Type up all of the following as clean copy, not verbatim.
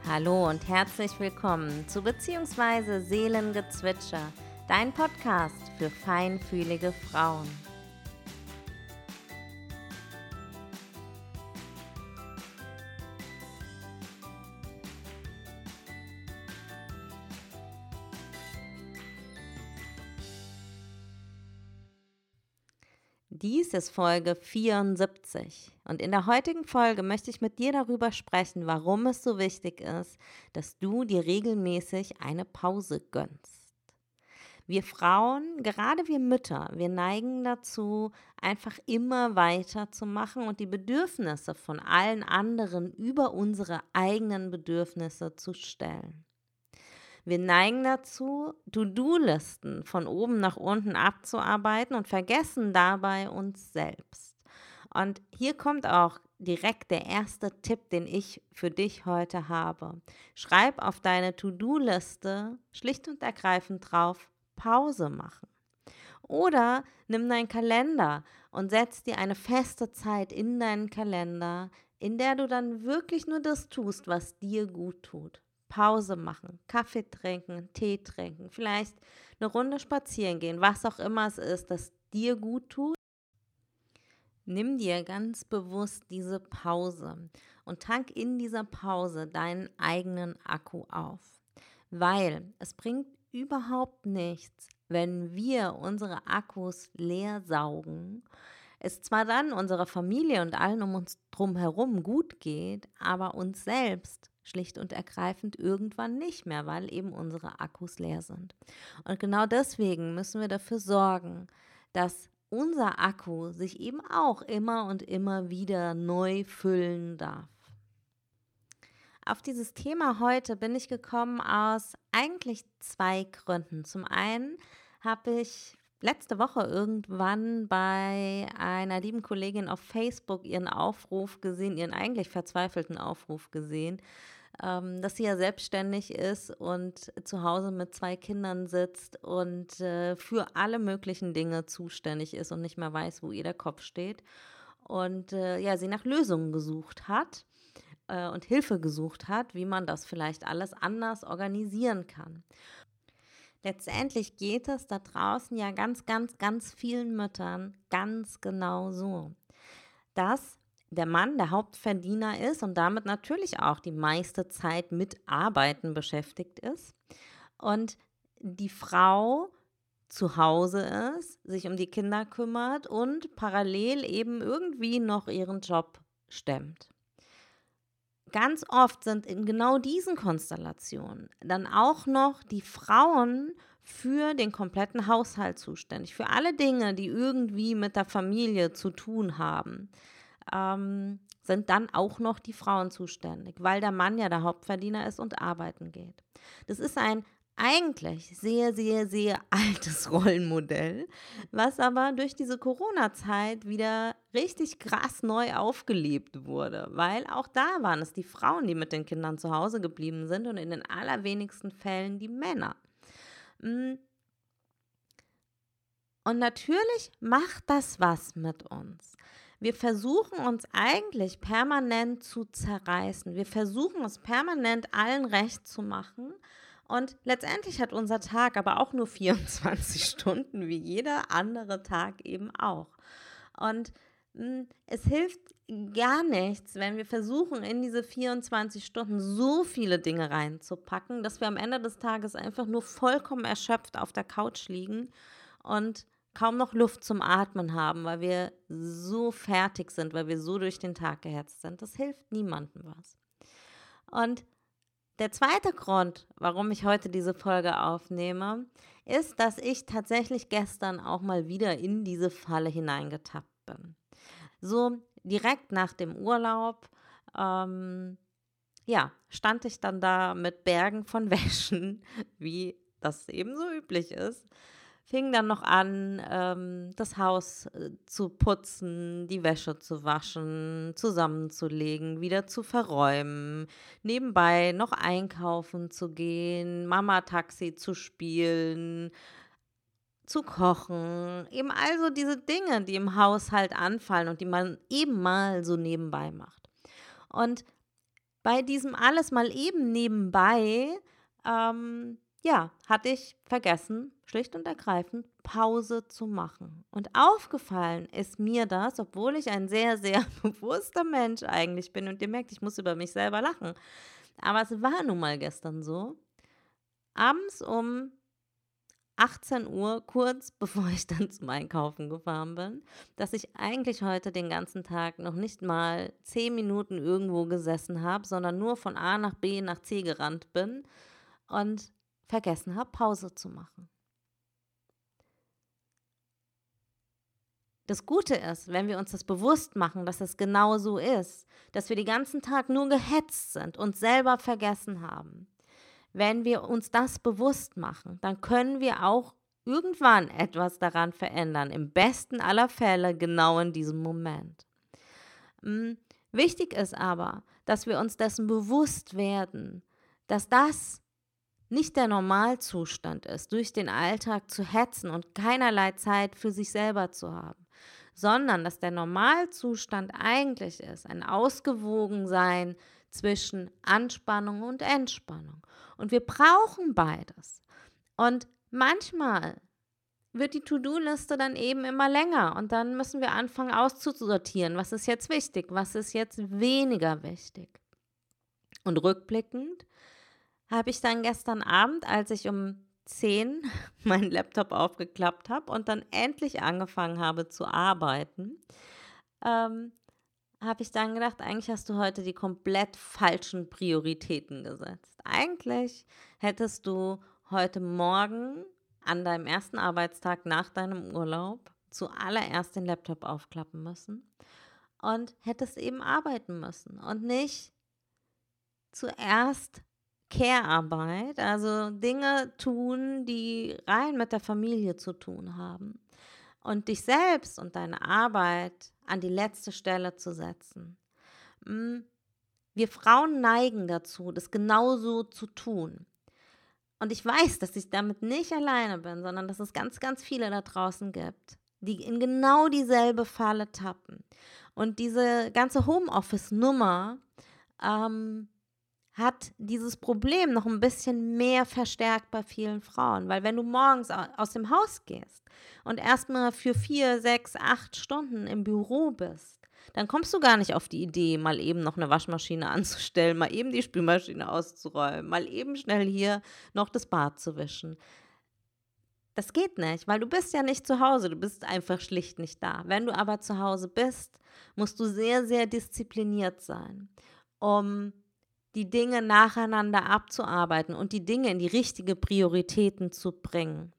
Hallo und herzlich willkommen zu Beziehungsweise Seelengezwitscher, dein Podcast für feinfühlige Frauen. Dies ist Folge 74 und in der heutigen Folge möchte ich mit dir darüber sprechen, warum es so wichtig ist, dass du dir regelmäßig eine Pause gönnst. Wir Frauen, gerade wir Mütter, wir neigen dazu, einfach immer weiterzumachen und die Bedürfnisse von allen anderen über unsere eigenen Bedürfnisse zu stellen. Wir neigen dazu, To-Do-Listen von oben nach unten abzuarbeiten und vergessen dabei uns selbst. Und hier kommt auch direkt der erste Tipp, den ich für dich heute habe. Schreib auf deine To-Do-Liste schlicht und ergreifend drauf, Pause machen. Oder nimm deinen Kalender und setz dir eine feste Zeit in deinen Kalender, in der du dann wirklich nur das tust, was dir gut tut. Pause machen, Kaffee trinken, Tee trinken, vielleicht eine Runde spazieren gehen, was auch immer es ist, das dir gut tut. Nimm dir ganz bewusst diese Pause und tank in dieser Pause deinen eigenen Akku auf. Weil es bringt überhaupt nichts, wenn wir unsere Akkus leer saugen, es zwar dann unserer Familie und allen um uns drumherum gut geht, aber uns selbst schlicht und ergreifend irgendwann nicht mehr, weil eben unsere Akkus leer sind. Und genau deswegen müssen wir dafür sorgen, dass unser Akku sich eben auch immer und immer wieder neu füllen darf. Auf dieses Thema heute bin ich gekommen aus eigentlich zwei Gründen. Zum einen habe ich letzte Woche irgendwann bei einer lieben Kollegin auf Facebook ihren Aufruf gesehen, ihren eigentlich verzweifelten Aufruf gesehen, dass sie ja selbstständig ist und zu Hause mit zwei Kindern sitzt und für alle möglichen Dinge zuständig ist und nicht mehr weiß, wo ihr der Kopf steht. Und sie nach Lösungen gesucht hat und Hilfe gesucht hat, wie man das vielleicht alles anders organisieren kann. Letztendlich geht es da draußen ja ganz vielen Müttern ganz genau so, dass der Mann der Hauptverdiener ist und damit natürlich auch die meiste Zeit mit Arbeiten beschäftigt ist und die Frau zu Hause ist, sich um die Kinder kümmert und parallel eben irgendwie noch ihren Job stemmt. Ganz oft sind in genau diesen Konstellationen dann auch noch die Frauen für den kompletten Haushalt zuständig, für alle Dinge, die irgendwie mit der Familie zu tun haben, sind dann auch noch die Frauen zuständig, weil der Mann ja der Hauptverdiener ist und arbeiten geht. Das ist ein eigentlich sehr altes Rollenmodell, was aber durch diese Corona-Zeit wieder richtig krass neu aufgelebt wurde, weil auch da waren es die Frauen, die mit den Kindern zu Hause geblieben sind und in den allerwenigsten Fällen die Männer. Und natürlich macht das was mit uns. Wir versuchen uns eigentlich permanent zu zerreißen. Wir versuchen es permanent allen recht zu machen. Und letztendlich hat unser Tag aber auch nur 24 Stunden, wie jeder andere Tag eben auch. Und es hilft gar nichts, wenn wir versuchen, in diese 24 Stunden so viele Dinge reinzupacken, dass wir am Ende des Tages einfach nur vollkommen erschöpft auf der Couch liegen und kaum noch Luft zum Atmen haben, weil wir so fertig sind, weil wir so durch den Tag gehetzt sind. Das hilft niemandem was. Und der zweite Grund, warum ich heute diese Folge aufnehme, ist, dass ich tatsächlich gestern auch mal wieder in diese Falle hineingetappt bin. So direkt nach dem Urlaub, stand ich dann da mit Bergen von Wäschen, wie das eben so üblich ist. Fing dann noch an, das Haus zu putzen, die Wäsche zu waschen, zusammenzulegen, wieder zu verräumen, nebenbei noch einkaufen zu gehen, Mama-Taxi zu spielen, zu kochen, eben also diese Dinge, die im Haushalt anfallen und die man eben mal so nebenbei macht. Und bei diesem alles mal eben nebenbei, hatte ich vergessen, schlicht und ergreifend Pause zu machen. Und aufgefallen ist mir das, obwohl ich ein sehr, sehr bewusster Mensch eigentlich bin und ihr merkt, ich muss über mich selber lachen. Aber es war nun mal gestern so, abends um 18 Uhr, kurz bevor ich dann zum Einkaufen gefahren bin, dass ich eigentlich heute den ganzen Tag noch nicht mal 10 Minuten irgendwo gesessen habe, sondern nur von A nach B nach C gerannt bin und vergessen habe, Pause zu machen. Das Gute ist, wenn wir uns das bewusst machen, dass es genau so ist, dass wir den ganzen Tag nur gehetzt sind und selber vergessen haben. Wenn wir uns das bewusst machen, dann können wir auch irgendwann etwas daran verändern. Im besten aller Fälle genau in diesem Moment. Wichtig ist aber, dass wir uns dessen bewusst werden, dass das nicht der Normalzustand ist, durch den Alltag zu hetzen und keinerlei Zeit für sich selber zu haben, sondern dass der Normalzustand eigentlich ist, ein Ausgewogensein zwischen Anspannung und Entspannung. Und wir brauchen beides. Und manchmal wird die To-Do-Liste dann eben immer länger und dann müssen wir anfangen auszusortieren, was ist jetzt wichtig, was ist jetzt weniger wichtig. Und rückblickend habe ich dann gestern Abend, als ich um 10 meinen Laptop aufgeklappt habe und dann endlich angefangen habe zu arbeiten, habe ich dann gedacht, eigentlich hast du heute die komplett falschen Prioritäten gesetzt. Eigentlich hättest du heute Morgen an deinem ersten Arbeitstag nach deinem Urlaub zuallererst den Laptop aufklappen müssen und hättest eben arbeiten müssen und nicht zuerst Care-Arbeit, also Dinge tun, die rein mit der Familie zu tun haben und dich selbst und deine Arbeit an die letzte Stelle zu setzen. Wir Frauen neigen dazu, das genauso zu tun. Und ich weiß, dass ich damit nicht alleine bin, sondern dass es ganz, ganz viele da draußen gibt, die in genau dieselbe Falle tappen. Und diese ganze Homeoffice-Nummer hat dieses Problem noch ein bisschen mehr verstärkt bei vielen Frauen. Weil wenn du morgens aus dem Haus gehst und erstmal für 4, 6, 8 Stunden im Büro bist, dann kommst du gar nicht auf die Idee, mal eben noch eine Waschmaschine anzustellen, mal eben die Spülmaschine auszuräumen, mal eben schnell hier noch das Bad zu wischen. Das geht nicht, weil du bist ja nicht zu Hause, du bist einfach schlicht nicht da. Wenn du aber zu Hause bist, musst du sehr, sehr diszipliniert sein, um die Dinge nacheinander abzuarbeiten und die Dinge in die richtige Prioritäten zu bringen.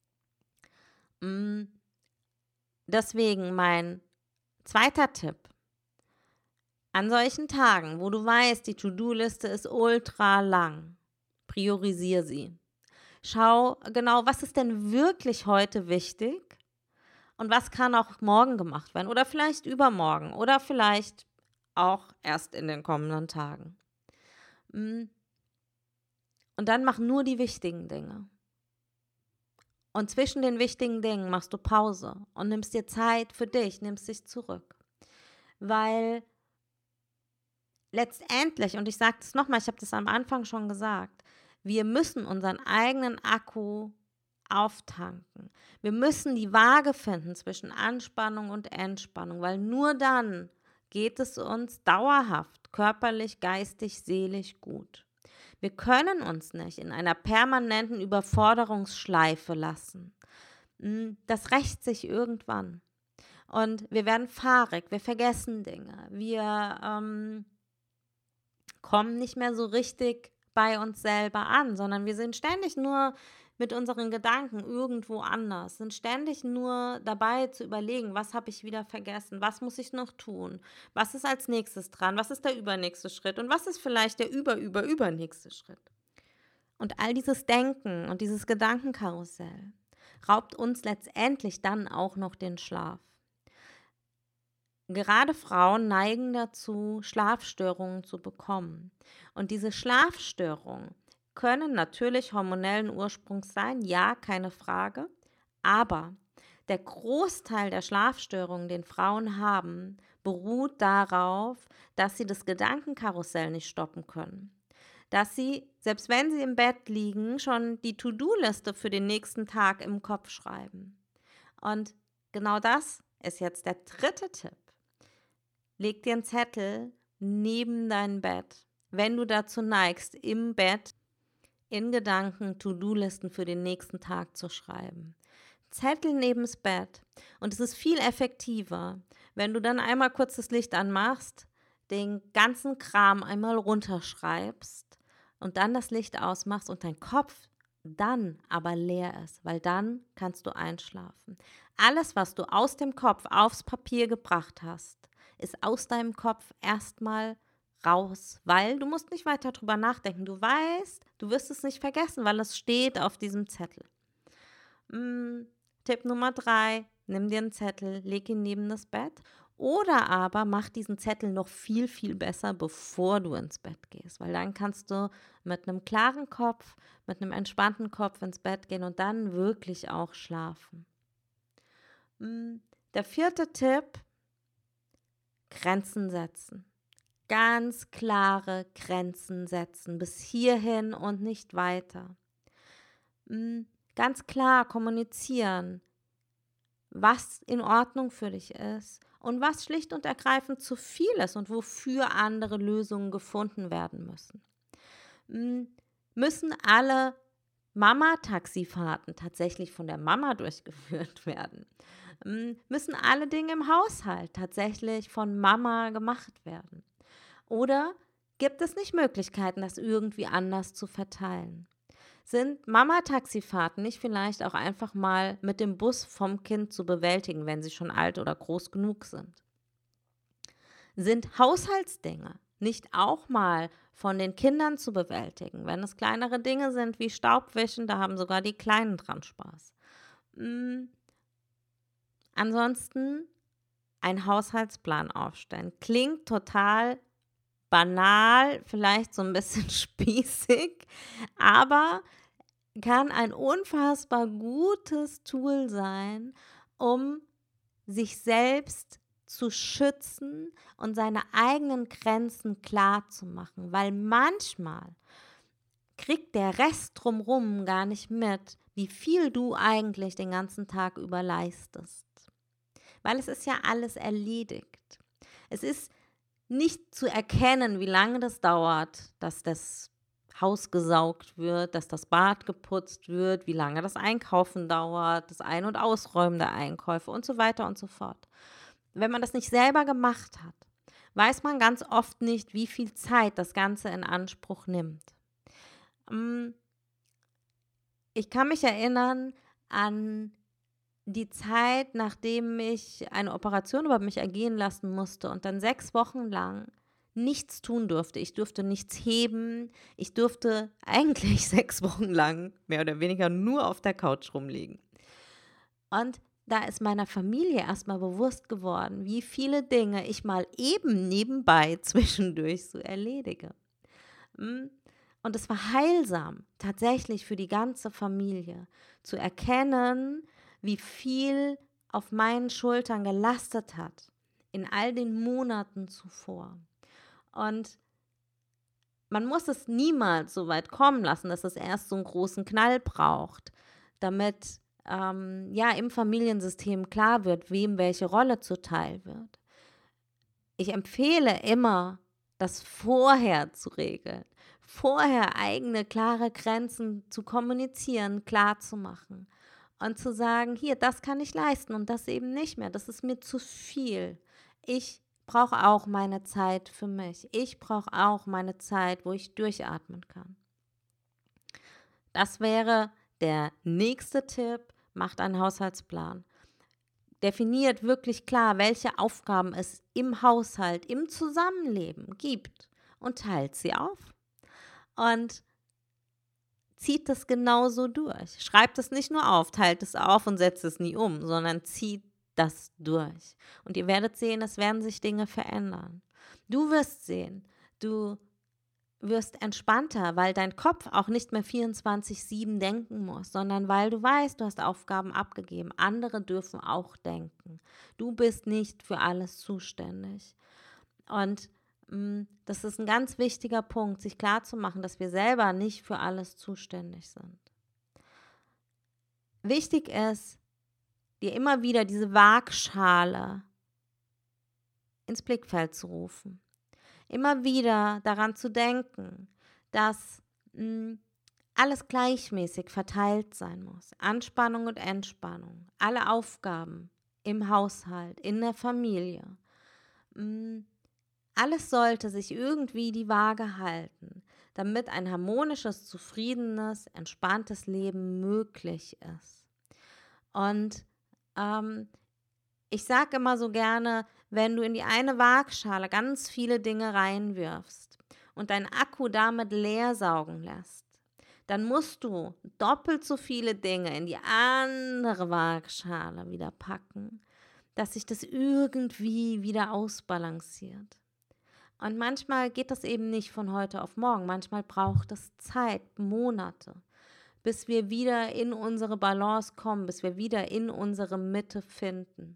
Deswegen mein zweiter Tipp. An solchen Tagen, wo du weißt, die To-Do-Liste ist ultra lang, priorisiere sie. Schau genau, was ist denn wirklich heute wichtig und was kann auch morgen gemacht werden oder vielleicht übermorgen oder vielleicht auch erst in den kommenden Tagen. Und dann mach nur die wichtigen Dinge. Und zwischen den wichtigen Dingen machst du Pause und nimmst dir Zeit für dich, nimmst dich zurück. Weil letztendlich, und ich sage das nochmal, ich habe das am Anfang schon gesagt, wir müssen unseren eigenen Akku auftanken. Wir müssen die Waage finden zwischen Anspannung und Entspannung, weil nur dann geht es uns dauerhaft, körperlich, geistig, seelisch gut. Wir können uns nicht in einer permanenten Überforderungsschleife lassen. Das rächt sich irgendwann. Und wir werden fahrig, wir vergessen Dinge, wir kommen nicht mehr so richtig bei uns selber an, sondern wir sind ständig nur mit unseren Gedanken irgendwo anders, sind ständig nur dabei zu überlegen, was habe ich wieder vergessen, was muss ich noch tun, was ist als nächstes dran, was ist der übernächste Schritt und was ist vielleicht der übernächste Schritt. Und all dieses Denken und dieses Gedankenkarussell raubt uns letztendlich dann auch noch den Schlaf. Gerade Frauen neigen dazu, Schlafstörungen zu bekommen. Und diese Schlafstörungen können natürlich hormonellen Ursprungs sein, ja, keine Frage. Aber der Großteil der Schlafstörungen, den Frauen haben, beruht darauf, dass sie das Gedankenkarussell nicht stoppen können. Dass sie, selbst wenn sie im Bett liegen, schon die To-Do-Liste für den nächsten Tag im Kopf schreiben. Und genau das ist jetzt der dritte Tipp. Leg dir einen Zettel neben dein Bett, wenn du dazu neigst, im Bett in Gedanken To-Do-Listen für den nächsten Tag zu schreiben. Zettel neben's Bett. Und es ist viel effektiver, wenn du dann einmal kurz das Licht anmachst, den ganzen Kram einmal runterschreibst und dann das Licht ausmachst und dein Kopf dann aber leer ist, weil dann kannst du einschlafen. Alles, was du aus dem Kopf aufs Papier gebracht hast, ist aus deinem Kopf erstmal raus, weil du musst nicht weiter drüber nachdenken. Du weißt, du wirst es nicht vergessen, weil es steht auf diesem Zettel. Tipp Nummer 3, nimm dir einen Zettel, leg ihn neben das Bett oder aber mach diesen Zettel noch viel, viel besser, bevor du ins Bett gehst, weil dann kannst du mit einem klaren Kopf, mit einem entspannten Kopf ins Bett gehen und dann wirklich auch schlafen. Der vierte Tipp, Grenzen setzen. Ganz klare Grenzen setzen, bis hierhin und nicht weiter. Ganz klar kommunizieren, was in Ordnung für dich ist und was schlicht und ergreifend zu viel ist und wofür andere Lösungen gefunden werden müssen. Müssen alle Mama-Taxifahrten tatsächlich von der Mama durchgeführt werden? Müssen alle Dinge im Haushalt tatsächlich von Mama gemacht werden? Oder gibt es nicht Möglichkeiten, das irgendwie anders zu verteilen? Sind Mama-Taxifahrten nicht vielleicht auch einfach mal mit dem Bus vom Kind zu bewältigen, wenn sie schon alt oder groß genug sind? Sind Haushaltsdinge nicht auch mal von den Kindern zu bewältigen, wenn es kleinere Dinge sind wie Staubwischen, da haben sogar die Kleinen dran Spaß. Ansonsten einen Haushaltsplan aufstellen. Klingt total banal, vielleicht so ein bisschen spießig, aber kann ein unfassbar gutes Tool sein, um sich selbst zu schützen und seine eigenen Grenzen klar zu machen, weil manchmal kriegt der Rest drumherum gar nicht mit, wie viel du eigentlich den ganzen Tag über leistest. Weil es ist ja alles erledigt. Es ist nicht zu erkennen, wie lange das dauert, dass das Haus gesaugt wird, dass das Bad geputzt wird, wie lange das Einkaufen dauert, das Ein- und Ausräumen der Einkäufe und so weiter und so fort. Wenn man das nicht selber gemacht hat, weiß man ganz oft nicht, wie viel Zeit das Ganze in Anspruch nimmt. Ich kann mich erinnern an die Zeit, nachdem ich eine Operation über mich ergehen lassen musste und dann 6 Wochen lang nichts tun durfte. Ich durfte nichts heben. Ich durfte eigentlich 6 Wochen lang mehr oder weniger nur auf der Couch rumliegen. Und da ist meiner Familie erstmal bewusst geworden, wie viele Dinge ich mal eben nebenbei zwischendurch so erledige. Und es war heilsam, tatsächlich für die ganze Familie, zu erkennen, wie viel auf meinen Schultern gelastet hat in all den Monaten zuvor. Und man muss es niemals so weit kommen lassen, dass es erst so einen großen Knall braucht, damit im Familiensystem klar wird, wem welche Rolle zuteil wird. Ich empfehle immer, das vorher zu regeln, vorher eigene klare Grenzen zu kommunizieren, klar zu machen und zu sagen, hier, das kann ich leisten und das eben nicht mehr, das ist mir zu viel. Ich brauche auch meine Zeit für mich. Ich brauche auch meine Zeit, wo ich durchatmen kann. Das wäre der nächste Tipp, macht einen Haushaltsplan. Definiert wirklich klar, welche Aufgaben es im Haushalt, im Zusammenleben gibt und teilt sie auf. Und zieht das genauso durch. Schreibt es nicht nur auf, teilt es auf und setzt es nie um, sondern zieht das durch. Und ihr werdet sehen, es werden sich Dinge verändern. Du wirst sehen, du wirst entspannter, weil dein Kopf auch nicht mehr 24/7 denken muss, sondern weil du weißt, du hast Aufgaben abgegeben. Andere dürfen auch denken. Du bist nicht für alles zuständig. Und das ist ein ganz wichtiger Punkt, sich klarzumachen, dass wir selber nicht für alles zuständig sind. Wichtig ist, dir immer wieder diese Waagschale ins Blickfeld zu rufen. Immer wieder daran zu denken, dass alles gleichmäßig verteilt sein muss. Anspannung und Entspannung, alle Aufgaben im Haushalt, in der Familie. Alles sollte sich irgendwie die Waage halten, damit ein harmonisches, zufriedenes, entspanntes Leben möglich ist. Und ich sage immer so gerne, wenn du in die eine Waagschale ganz viele Dinge reinwirfst und deinen Akku damit leer saugen lässt, dann musst du doppelt so viele Dinge in die andere Waagschale wieder packen, dass sich das irgendwie wieder ausbalanciert. Und manchmal geht das eben nicht von heute auf morgen. Manchmal braucht es Zeit, Monate, bis wir wieder in unsere Balance kommen, bis wir wieder in unsere Mitte finden.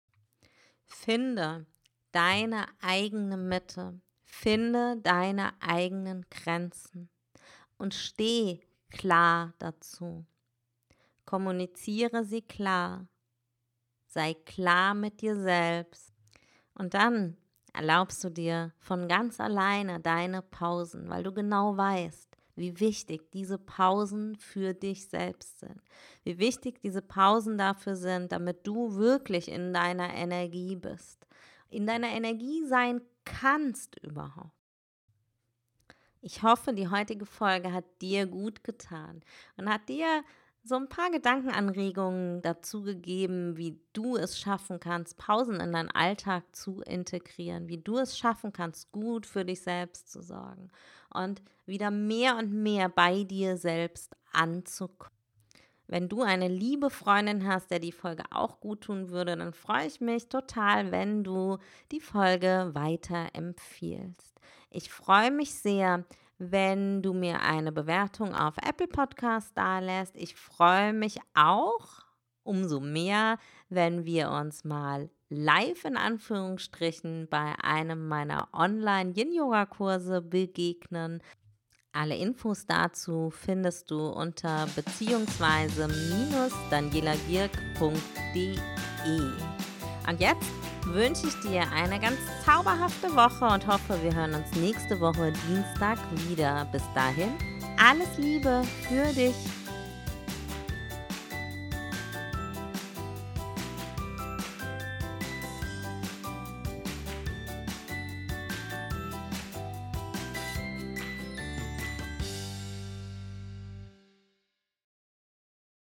Finde deine eigene Mitte, finde deine eigenen Grenzen und steh klar dazu. Kommuniziere sie klar, sei klar mit dir selbst und dann erlaubst du dir von ganz alleine deine Pausen, weil du genau weißt, wie wichtig diese Pausen für dich selbst sind. Wie wichtig diese Pausen dafür sind, damit du wirklich in deiner Energie bist. In deiner Energie sein kannst überhaupt. Ich hoffe, die heutige Folge hat dir gut getan und hat dir so ein paar Gedankenanregungen dazu gegeben, wie du es schaffen kannst, Pausen in deinen Alltag zu integrieren, wie du es schaffen kannst, gut für dich selbst zu sorgen und wieder mehr und mehr bei dir selbst anzukommen. Wenn du eine liebe Freundin hast, der die Folge auch gut tun würde, dann freue ich mich total, wenn du die Folge weiterempfiehlst. Ich freue mich sehr, wenn du mir eine Bewertung auf Apple Podcast dalässt. Ich freue mich auch umso mehr, wenn wir uns mal live in Anführungsstrichen bei einem meiner Online-Yin-Yoga-Kurse begegnen. Alle Infos dazu findest du unter beziehungsweise-danielagierk.de. Und jetzt wünsche ich dir eine ganz zauberhafte Woche und hoffe, wir hören uns nächste Woche Dienstag wieder. Bis dahin, alles Liebe für dich.